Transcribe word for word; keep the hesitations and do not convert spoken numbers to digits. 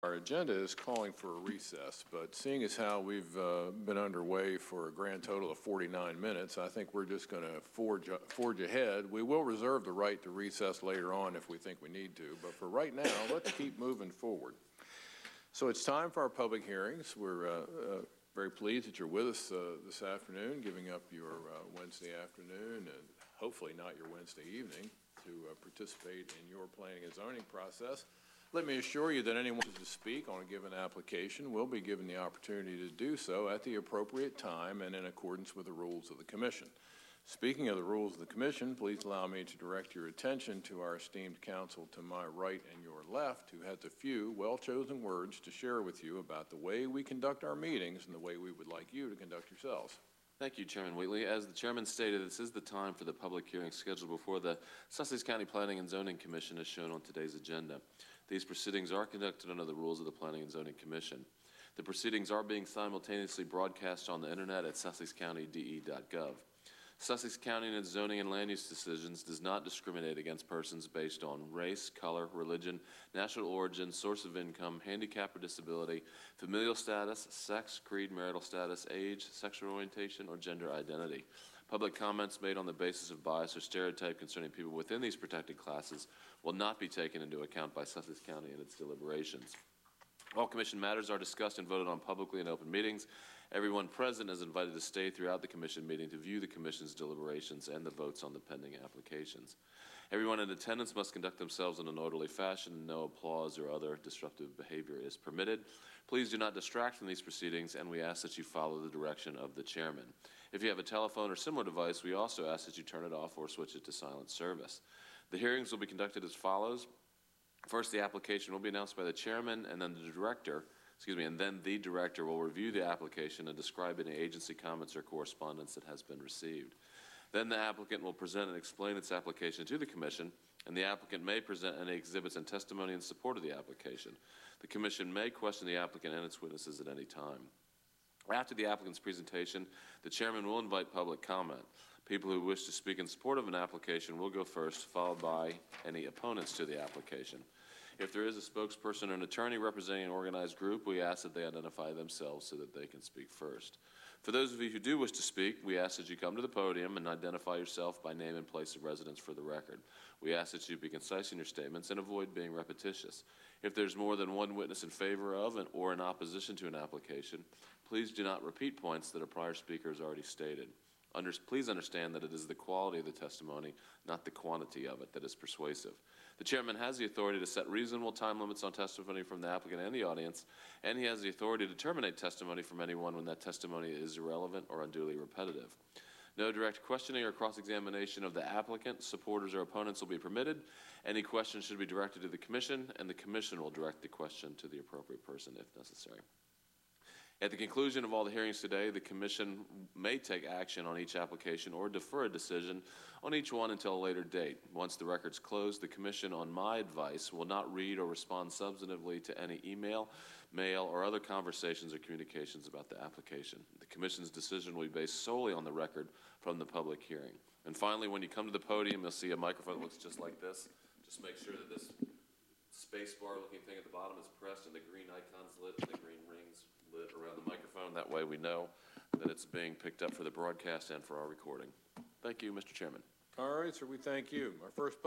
Our agenda is calling for a recess, but seeing as how we've uh, been underway for a grand total of forty-nine minutes, I think we're just going to forge, forge ahead. We will reserve the right to recess later on if we think we need to, but for right now, let's keep moving forward. So it's time for our public hearings. We're uh, uh, very pleased that you're with us uh, this afternoon, giving up your uh, Wednesday afternoon and hopefully not your Wednesday evening to uh, participate in your planning and zoning process. Let me assure you that anyone who wishes to speak on a given application will be given the opportunity to do so at the appropriate time and in accordance with the rules of the Commission. Speaking of the rules of the Commission, please allow me to direct your attention to our esteemed counsel to my right and your left, who has a few well-chosen words to share with you about the way we conduct our meetings and the way we would like you to conduct yourselves. Thank you, Chairman Wheatley. As the Chairman stated, this is the time for the public hearing scheduled before the Sussex County Planning and Zoning Commission as shown on today's agenda. These proceedings are conducted under the rules of the Planning and Zoning Commission. The proceedings are being simultaneously broadcast on the internet at sussex county d e dot gov. Sussex County in its zoning and land use decisions does not discriminate against persons based on race, color, religion, national origin, source of income, handicap or disability, familial status, sex, creed, marital status, age, sexual orientation, or gender identity. Public comments made on the basis of bias or stereotype concerning people within these protected classes will not be taken into account by Sussex County in its deliberations. All Commission matters are discussed and voted on publicly in open meetings. Everyone present is invited to stay throughout the Commission meeting to view the Commission's deliberations and the votes on the pending applications. Everyone in attendance must conduct themselves in an orderly fashion, and no applause or other disruptive behavior is permitted. Please do not distract from these proceedings, and we ask that you follow the direction of the Chairman. If you have a telephone or similar device, we also ask that you turn it off or switch it to silent service. The hearings will be conducted as follows. First, the application will be announced by the Chairman, and then the Director, excuse me, and then the Director will review the application and describe any agency comments or correspondence that has been received. Then the applicant will present and explain its application to the Commission, and the applicant may present any exhibits and testimony in support of the application. The Commission may question the applicant and its witnesses at any time. After the applicant's presentation, the Chairman will invite public comment. People who wish to speak in support of an application will go first, followed by any opponents to the application. If there is a spokesperson or an attorney representing an organized group, we ask that they identify themselves so that they can speak first. For those of you who do wish to speak, we ask that you come to the podium and identify yourself by name and place of residence for the record. We ask that you be concise in your statements and avoid being repetitious. If there's more than one witness in favor of and, or in opposition to an application, please do not repeat points that a prior speaker has already stated. Under, please understand that it is the quality of the testimony, not the quantity of it, that is persuasive. The Chairman has the authority to set reasonable time limits on testimony from the applicant and the audience, and he has the authority to terminate testimony from anyone when that testimony is irrelevant or unduly repetitive. No direct questioning or cross-examination of the applicant, supporters, or opponents will be permitted. Any questions should be directed to the Commission, and the Commission will direct the question to the appropriate person if necessary. At the conclusion of all the hearings today, the Commission may take action on each application or defer a decision on each one until a later date. Once the record's closed, the Commission, on my advice, will not read or respond substantively to any email, mail, or other conversations or communications about the application. The Commission's decision will be based solely on the record from the public hearing. And finally, when you come to the podium, you'll see a microphone that looks just like this. Just make sure that this space bar looking thing at the bottom is pressed and the green icon's lit and the green rings lit around the microphone. That way we know that it's being picked up for the broadcast and for our recording. Thank you, Mister Chairman. All right, sir, we thank you. Our first